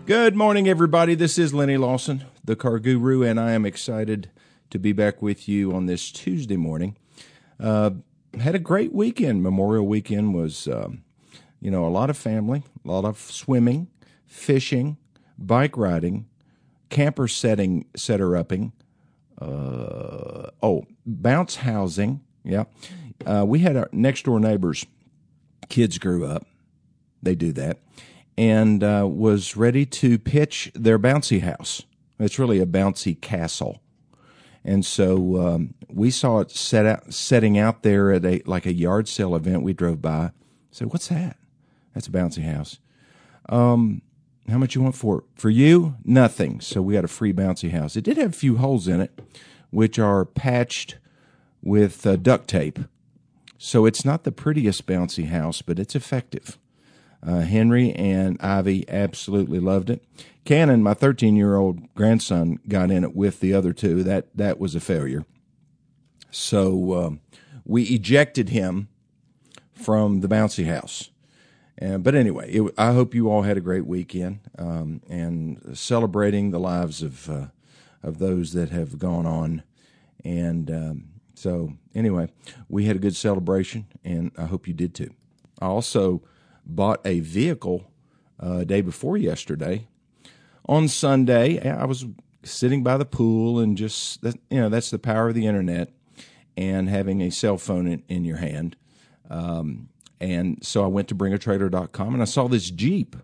Good morning, everybody. This is Lenny Lawson, the Car Guru, and I am excited to be back with you on this Tuesday morning. Had a great weekend. Memorial weekend was, a lot of family, a lot of swimming, fishing, bike riding, camper setter-upping, bounce housing. Yeah. We had our next-door neighbors' kids grew up. They do that. And was ready to pitch their bouncy house. It's really a bouncy castle. And so we saw it setting out there at a yard sale event. We drove by. I said, "What's that?" "That's a bouncy house." "How much you want for it?" "For you, nothing." So we got a free bouncy house. It did have a few holes in it, which are patched with duct tape. So it's not the prettiest bouncy house, but it's effective. Henry and Ivy absolutely loved it. Cannon, my 13-year-old grandson, got in it with the other two. That was a failure. So we ejected him from the bouncy house. But anyway, I hope you all had a great weekend and celebrating the lives of those that have gone on. And so anyway, we had a good celebration, and I hope you did too. I also bought a vehicle day before yesterday. On Sunday, I was sitting by the pool and that's the power of the internet and having a cell phone in your hand. And so I went to bringatrailer.com and I saw this Jeep,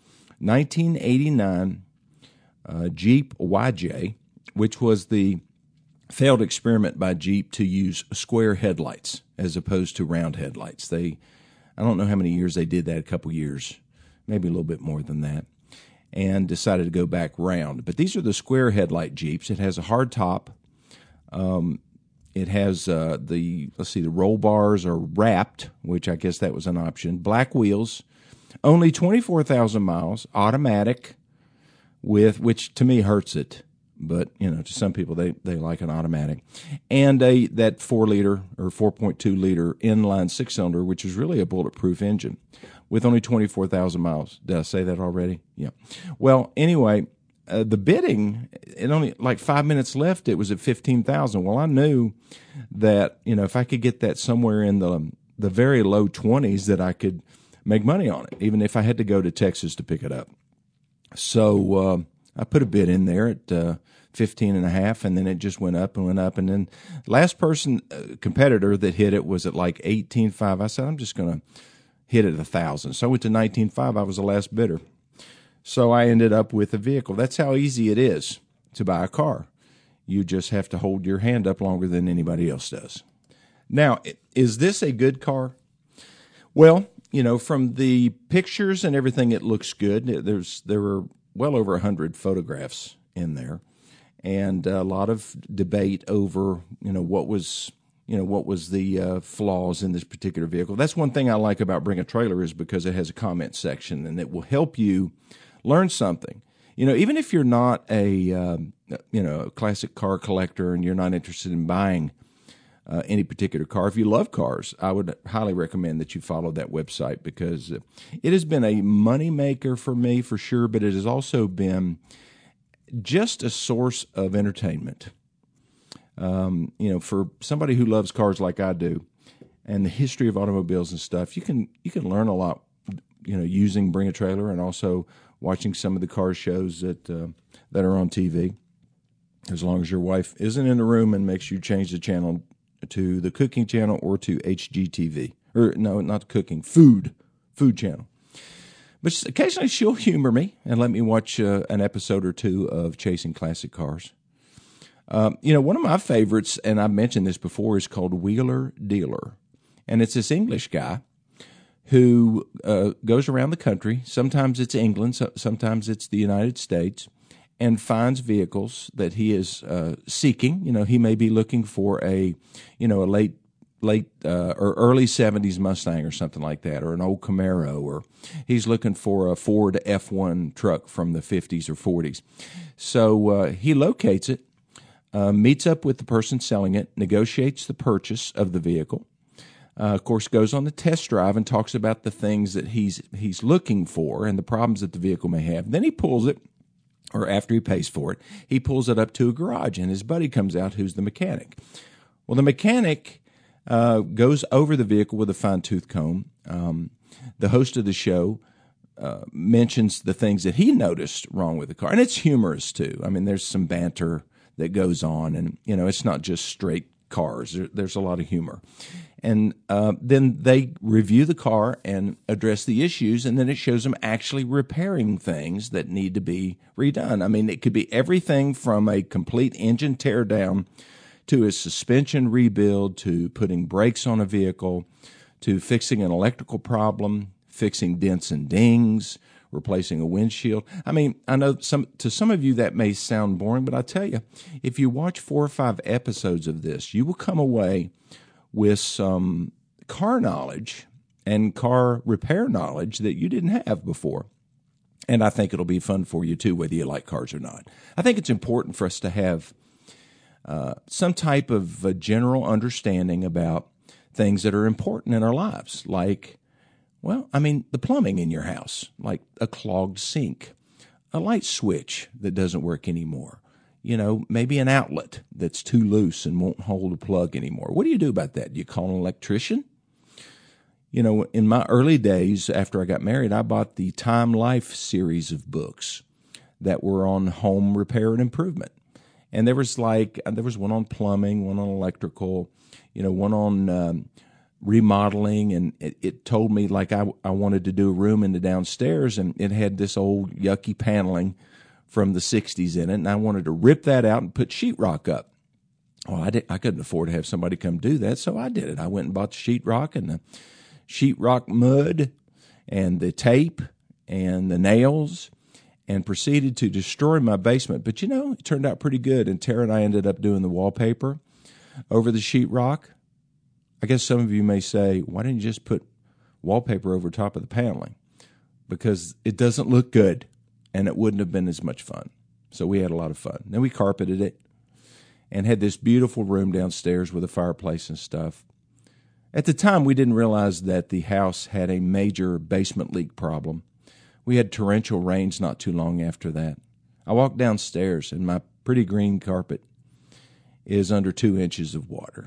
1989 Jeep YJ, which was the failed experiment by Jeep to use square headlights as opposed to round headlights. I don't know how many years they did that, a couple years, maybe a little bit more than that, and decided to go back round. But these are the square headlight Jeeps. It has a hard top. It has the roll bars are wrapped, which I guess that was an option. Black wheels, only 24,000 miles, automatic, which to me hurts it. But, to some people, they like an automatic. And that 4-liter or 4.2-liter inline six-cylinder, which is really a bulletproof engine, with only 24,000 miles. Did I say that already? Yeah. Well, anyway, the bidding, it only like 5 minutes left, it was at $15,000. Well, I knew that, if I could get that somewhere in the very low 20s, that I could make money on it, even if I had to go to Texas to pick it up. So I put a bid in there at 15.5, and then it just went up and went up. And then last competitor that hit it was at like 18.5. I said, I'm just going to hit it 1,000. So I went to 19.5. I was the last bidder. So I ended up with a vehicle. That's how easy it is to buy a car. You just have to hold your hand up longer than anybody else does. Now, is this a good car? Well, from the pictures and everything, it looks good. There were well over 100 photographs in there, and a lot of debate over what was the flaws in this particular vehicle. That's one thing I like about Bring a Trailer, is because it has a comment section, and it will help you learn something. Even if you're not a classic car collector and you're not interested in buying any particular car, if you love cars, I would highly recommend that you follow that website, because it has been a money maker for me for sure, but it has also been just a source of entertainment. For somebody who loves cars like I do, and the history of automobiles and stuff, you can learn a lot, using Bring a Trailer, and also watching some of the car shows that are on TV. As long as your wife isn't in the room and makes you change the channel to the cooking channel or to HGTV. Or no, not cooking, food channel. But occasionally she'll humor me and let me watch an episode or two of Chasing Classic Cars. One of my favorites, and I've mentioned this before, is called Wheeler Dealer. And it's this English guy who goes around the country. Sometimes it's England, sometimes it's the United States, and finds vehicles that he is seeking. He may be looking for a late or early 70s Mustang or something like that, or an old Camaro, or he's looking for a Ford F1 truck from the 50s or 40s. So he locates it, meets up with the person selling it, negotiates the purchase of the vehicle, of course, goes on the test drive and talks about the things that he's looking for and the problems that the vehicle may have. Then he pulls it, or after he pays for it, he pulls it up to a garage, and his buddy comes out, who's the mechanic. Well, the mechanic goes over the vehicle with a fine-tooth comb. The host of the show mentions the things that he noticed wrong with the car, and it's humorous too. I mean, there's some banter that goes on, and it's not just straight cars. There's a lot of humor. And then they review the car and address the issues, and then it shows them actually repairing things that need to be redone. I mean, it could be everything from a complete engine tear down to a suspension rebuild, to putting brakes on a vehicle, to fixing an electrical problem, fixing dents and dings, replacing a windshield. I mean, I know to some of you that may sound boring, but I tell you, if you watch 4 or 5 episodes of this, you will come away with some car knowledge and car repair knowledge that you didn't have before. And I think it'll be fun for you too, whether you like cars or not. I think it's important for us to have some type of a general understanding about things that are important in our lives, like, well, I mean, the plumbing in your house, like a clogged sink, a light switch that doesn't work anymore, maybe an outlet that's too loose and won't hold a plug anymore. What do you do about that? Do you call an electrician? In my early days after I got married, I bought the Time Life series of books that were on home repair and improvement. And there was one on plumbing, one on electrical, one on remodeling, and it told me like I wanted to do a room in the downstairs, and it had this old yucky paneling from the 60s in it, and I wanted to rip that out and put sheetrock up. Well, I couldn't afford to have somebody come do that, so I did it. I went and bought the sheetrock and the sheetrock mud and the tape and the nails and proceeded to destroy my basement. But, it turned out pretty good, and Tara and I ended up doing the wallpaper over the sheetrock. I guess some of you may say, why didn't you just put wallpaper over top of the paneling? Because it doesn't look good, and it wouldn't have been as much fun. So we had a lot of fun. Then we carpeted it and had this beautiful room downstairs with a fireplace and stuff. At the time, we didn't realize that the house had a major basement leak problem. We had torrential rains not too long after that. I walked downstairs, and my pretty green carpet is under 2 inches of water.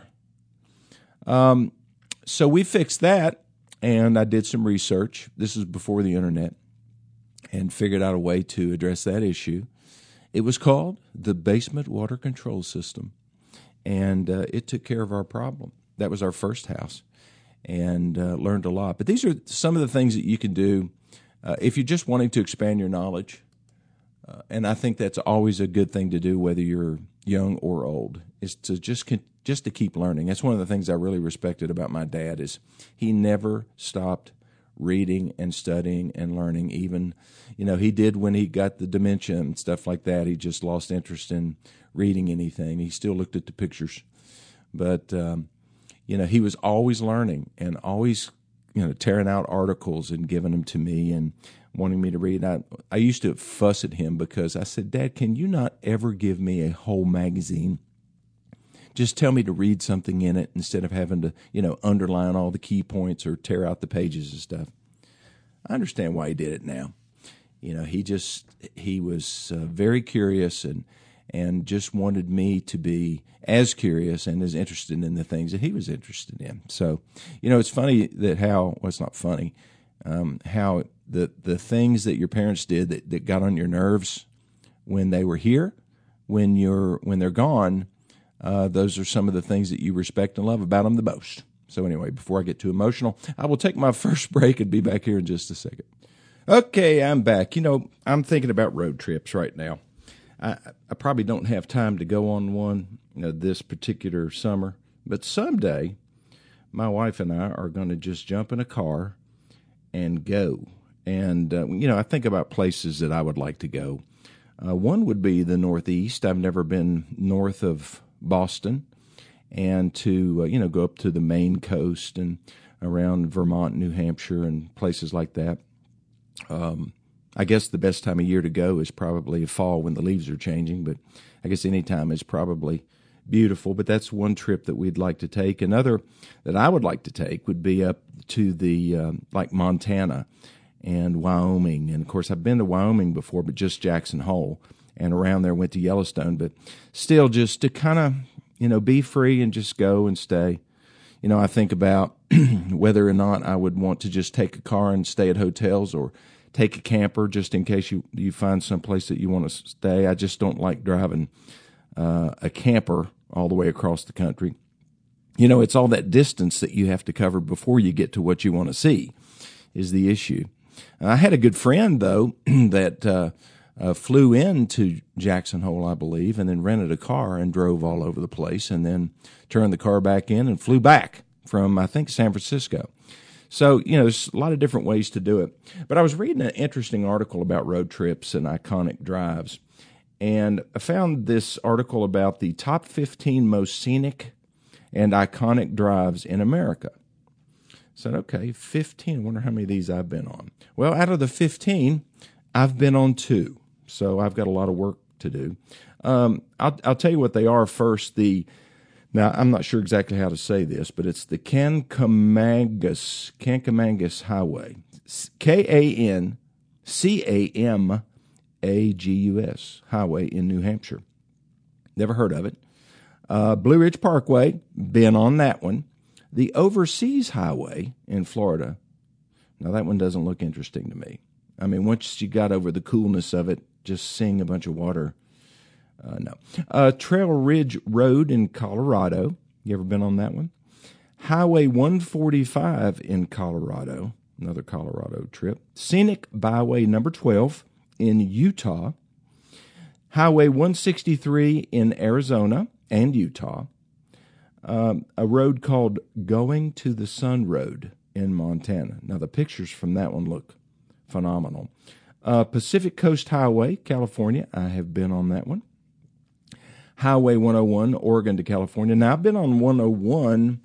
So we fixed that, and I did some research. This is before the internet, and figured out a way to address that issue. It was called the Basement Water Control System, and it took care of our problem. That was our first house, and learned a lot. But these are some of the things that you can do if you're just wanting to expand your knowledge. And I think that's always a good thing to do, whether you're young or old, is to just to keep learning. That's one of the things I really respected about my dad, is he never stopped reading and studying and learning. Even, he did when he got the dementia and stuff like that. He just lost interest in reading anything. He still looked at the pictures. But, he was always learning and always, tearing out articles and giving them to me and wanting me to read. I used to fuss at him because I said, Dad, can you not ever give me a whole magazine? Just tell me to read something in it instead of having to, underline all the key points or tear out the pages and stuff. I understand why he did it now. He was very curious and just wanted me to be as curious and as interested in the things that he was interested in. So, it's funny that it's not funny, how the things that your parents did that got on your nerves when they were here, when they're gone, those are some of the things that you respect and love about them the most. So anyway, before I get too emotional, I will take my first break and be back here in just a second. Okay, I'm back. I'm thinking about road trips right now. I probably don't have time to go on one this particular summer, but someday my wife and I are going to just jump in a car and go. And, I think about places that I would like to go. One would be the Northeast. I've never been north of Boston, and to, go up to the Maine coast and around Vermont, New Hampshire, and places like that. I guess the best time of year to go is probably fall when the leaves are changing, but I guess any time is probably beautiful, but that's one trip that we'd like to take. Another that I would like to take would be up to the like Montana and Wyoming. And, of course, I've been to Wyoming before, but just Jackson Hole. And around there went to Yellowstone. But still, just to kind of, be free and just go and stay. I think about whether or not I would want to just take a car and stay at hotels or take a camper just in case you find some place that you want to stay. I just don't like driving a camper all the way across the country. It's all that distance that you have to cover before you get to what you want to see is the issue. I had a good friend, though, that flew into Jackson Hole, I believe, and then rented a car and drove all over the place and then turned the car back in and flew back from, I think, San Francisco. So, there's a lot of different ways to do it. But I was reading an interesting article about road trips and iconic drives, and I found this article about the top 15 most scenic and iconic drives in America. I said, okay, 15. I wonder how many of these I've been on. Well, out of the 15, I've been on 2, so I've got a lot of work to do. I'll tell you what they are first. Now, I'm not sure exactly how to say this, but it's the Kankamangas Highway, Kancamagus Highway in New Hampshire. Never heard of it. Blue Ridge Parkway, been on that one. The Overseas Highway in Florida. Now, that one doesn't look interesting to me. I mean, once you got over the coolness of it, just seeing a bunch of water, no. Trail Ridge Road in Colorado. You ever been on that one? Highway 145 in Colorado. Another Colorado trip. Scenic Byway number 12 in Utah. Highway 163 in Arizona and Utah. A road called Going to the Sun Road in Montana. Now, the pictures from that one look phenomenal. Pacific Coast Highway, California. I have been on that one. Highway 101, Oregon to California. Now, I've been on 101,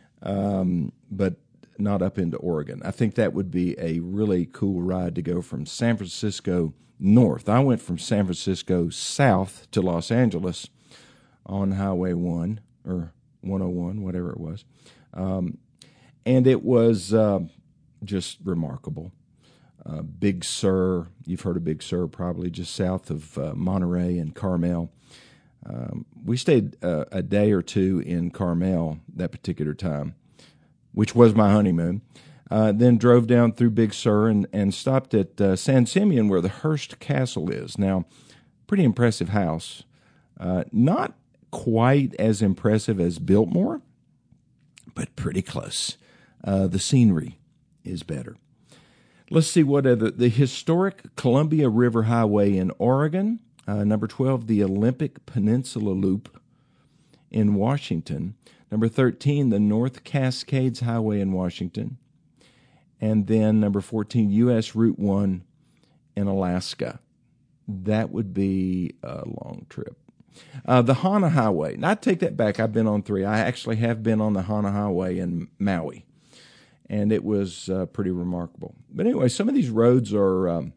but not up into Oregon. I think that would be a really cool ride to go from San Francisco north. I went from San Francisco south to Los Angeles on Highway 1, or 101, whatever it was. And it was just remarkable. Big Sur, you've heard of Big Sur probably, just south of Monterey and Carmel. We stayed a day or two in Carmel that particular time, which was my honeymoon. Then drove down through Big Sur and stopped at San Simeon where the Hearst Castle is. Now, pretty impressive house. Not quite as impressive as Biltmore, but pretty close. The scenery is better. Let's see what the historic Columbia River Highway in Oregon. Number 12, the Olympic Peninsula Loop in Washington. Number 13, the North Cascades Highway in Washington. And then number 14, U.S. Route 1 in Alaska. That would be a long trip. The Hana Highway. Now, I take that back. I've been on 3. I actually have been on the Hana Highway in Maui. And it was pretty remarkable. But anyway, some of these roads are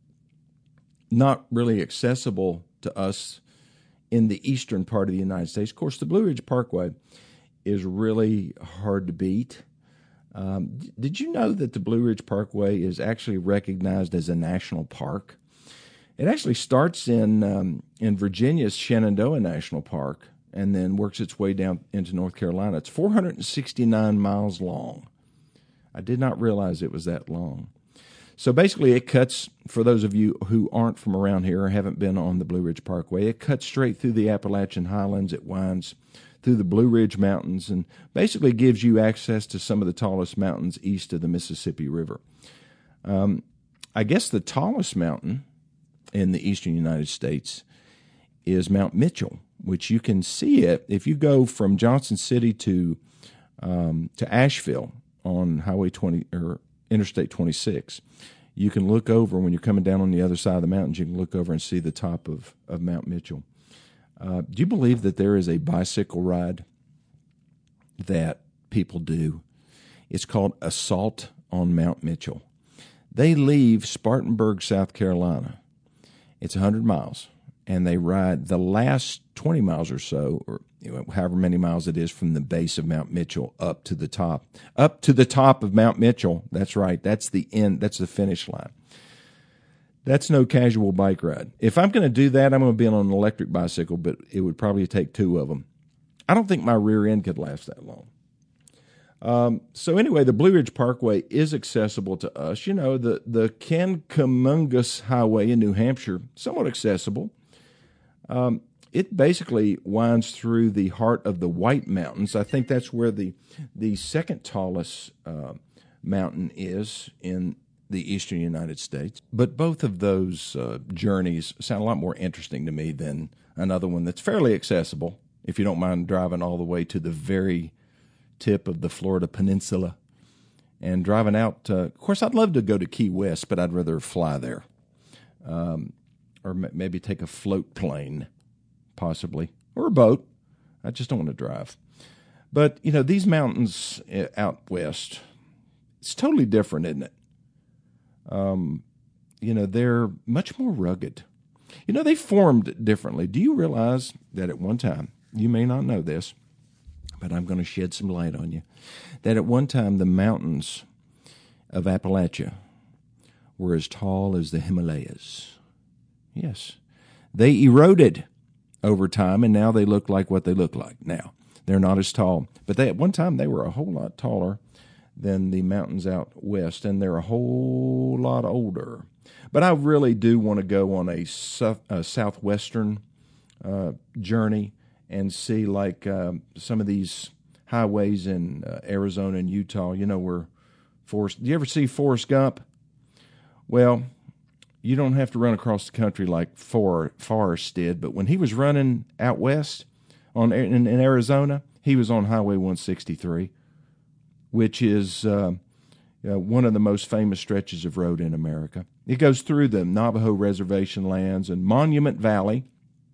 not really accessible to us in the eastern part of the United States. Of course, the Blue Ridge Parkway is really hard to beat. Did you know that the Blue Ridge Parkway is actually recognized as a national park? It actually starts in Virginia's Shenandoah National Park and then works its way down into North Carolina. It's 469 miles long. I did not realize it was that long. So basically it cuts, for those of you who aren't from around here or haven't been on the Blue Ridge Parkway, it cuts straight through the Appalachian Highlands. It winds through the Blue Ridge Mountains and basically gives you access to some of the tallest mountains east of the Mississippi River. I guess the tallest mountain in the eastern United States is Mount Mitchell, which you can see it if you go from Johnson City to Asheville on Highway 20 or Interstate 26. You can look over when you're coming down on the other side of the mountains. You can look over and see the top of Mount Mitchell. Do you believe that there is a bicycle ride that people do? It's called Assault on Mount Mitchell. They leave Spartanburg, South Carolina. It's 100 miles, and they ride the last 20 miles or so, or however many miles it is from the base of Mount Mitchell up to the top of Mount Mitchell. That's right. That's the end. That's the finish line. That's no casual bike ride. If I'm going to do that, I'm going to be on an electric bicycle, but it would probably take two of them. I don't think my rear end could last that long. So anyway, the Blue Ridge Parkway is accessible to us. You know, the Kennemungus Highway in New Hampshire, somewhat accessible. It basically winds through the heart of the White Mountains. I think that's where the second tallest mountain is in the eastern United States. But both of those journeys sound a lot more interesting to me than another one that's fairly accessible, if you don't mind driving all the way to the very tip of the Florida Peninsula and driving out. Of course, I'd love to go to Key West, but I'd rather fly there, or maybe take a float plane, possibly, or a boat. I just don't want to drive. But, you know, these mountains out west, it's totally different, isn't it? You know, they're much more rugged. You know, they formed differently. Do you realize that at one time, you may not know this, but I'm going to shed some light on you, that at one time the mountains of Appalachia were as tall as the Himalayas. Yes. They eroded over time, and now they look like what they look like now. They're not as tall. But at one time they were a whole lot taller than the mountains out west, and they're a whole lot older. But I really do want to go on a southwestern journey and see like some of these highways in Arizona and Utah. You know where do you ever see Forrest Gump? Well, you don't have to run across the country like Forrest did, but when he was running out west in Arizona, he was on Highway 163, which is one of the most famous stretches of road in America. It goes through the Navajo reservation lands and Monument Valley,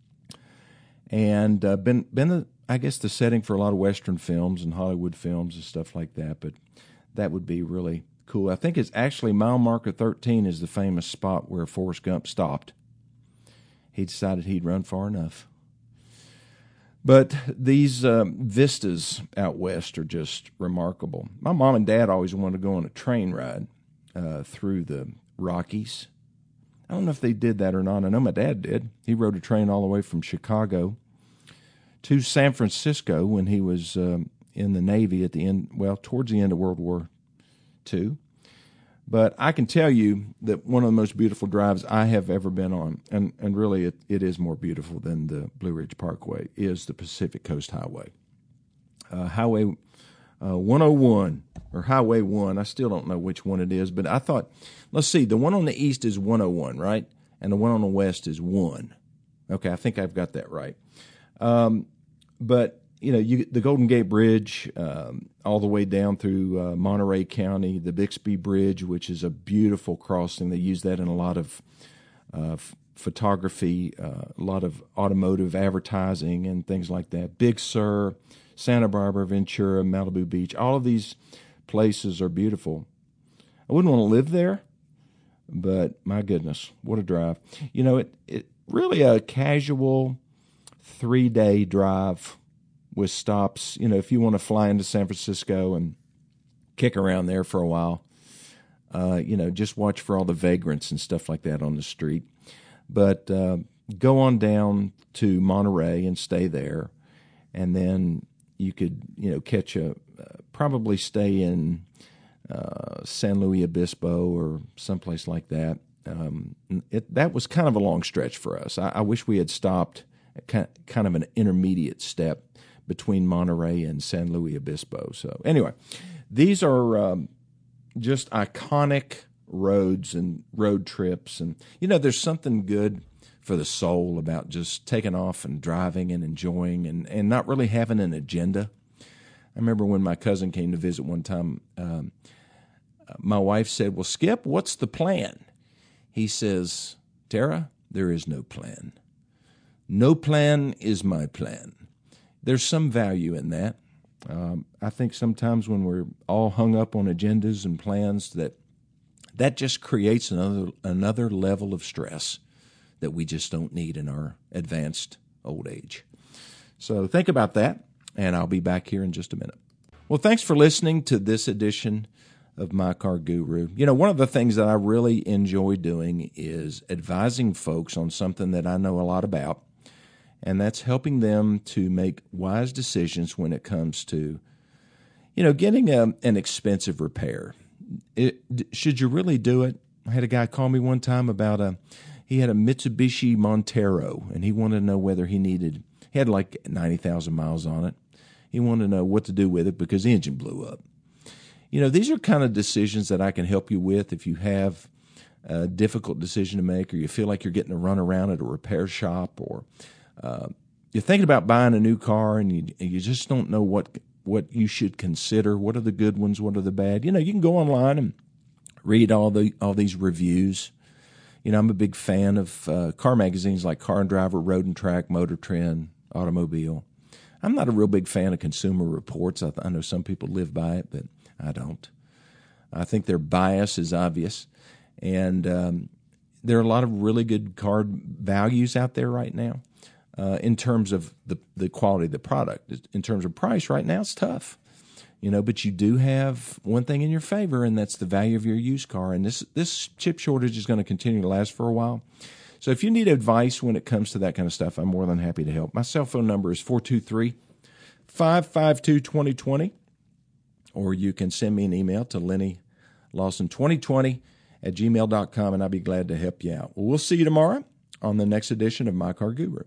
and been I guess the setting for a lot of Western films and Hollywood films and stuff like that. But that would be really cool. I think it's actually mile marker 13 is the famous spot where Forrest Gump stopped. He decided he'd run far enough. But these vistas out west are just remarkable. My mom and dad always wanted to go on a train ride through the Rockies. I don't know if they did that or not. I know my dad did. He rode a train all the way from Chicago to San Francisco when he was in the Navy at the end, towards the end of World War II. But I can tell you that one of the most beautiful drives I have ever been on, and really it is more beautiful than the Blue Ridge Parkway, is the Pacific Coast Highway. Highway 101, or Highway 1, I still don't know which one it is, but I thought, let's see, the one on the east is 101, right? And the one on the west is 1. Okay, I think I've got that right. But you know, the Golden Gate Bridge, all the way down through Monterey County, the Bixby Bridge, which is a beautiful crossing. They use that in a lot of photography, a lot of automotive advertising and things like that. Big Sur, Santa Barbara, Ventura, Malibu Beach, all of these places are beautiful. I wouldn't want to live there, but my goodness, what a drive. You know, it really a casual 3-day drive with stops. You know, if you want to fly into San Francisco and kick around there for a while, you know, just watch for all the vagrants and stuff like that on the street. But go on down to Monterey and stay there, and then you could, you know, probably stay in San Luis Obispo or someplace like that. That was kind of a long stretch for us. I wish we had stopped at kind of an intermediate step between Monterey and San Luis Obispo. So anyway, these are just iconic roads and road trips. And, you know, there's something good for the soul about just taking off and driving and enjoying and not really having an agenda. I remember when my cousin came to visit one time, my wife said, "Well, Skip, what's the plan?" He says, "Tara, there is no plan. No plan is my plan." There's some value in that. I think sometimes when we're all hung up on agendas and plans, that just creates another level of stress that we just don't need in our advanced old age. So think about that, and I'll be back here in just a minute. Well, thanks for listening to this edition of My Car Guru. You know, one of the things that I really enjoy doing is advising folks on something that I know a lot about, and that's helping them to make wise decisions when it comes to, you know, getting an expensive repair. Should you really do it? I had a guy call me one time about he had a Mitsubishi Montero, and he wanted to know whether he had like 90,000 miles on it. He wanted to know what to do with it because the engine blew up. You know, these are kind of decisions that I can help you with if you have a difficult decision to make, or you feel like you're getting a run around at a repair shop, or you're thinking about buying a new car and you just don't know what you should consider. What are the good ones? What are the bad? You know, you can go online and read all these reviews. You know, I'm a big fan of car magazines like Car and Driver, Road and Track, Motor Trend, Automobile. I'm not a real big fan of Consumer Reports. I know some people live by it, but I don't. I think their bias is obvious. And there are a lot of really good car values out there right now in terms of the quality of the product. In terms of price, right now it's tough. You know, but you do have one thing in your favor, and that's the value of your used car. And this chip shortage is going to continue to last for a while. So if you need advice when it comes to that kind of stuff, I'm more than happy to help. My cell phone number is 423-552-2020, or you can send me an email to LennyLawson2020@gmail.com, and I'll be glad to help you out. Well, we'll see you tomorrow on the next edition of My Car Guru.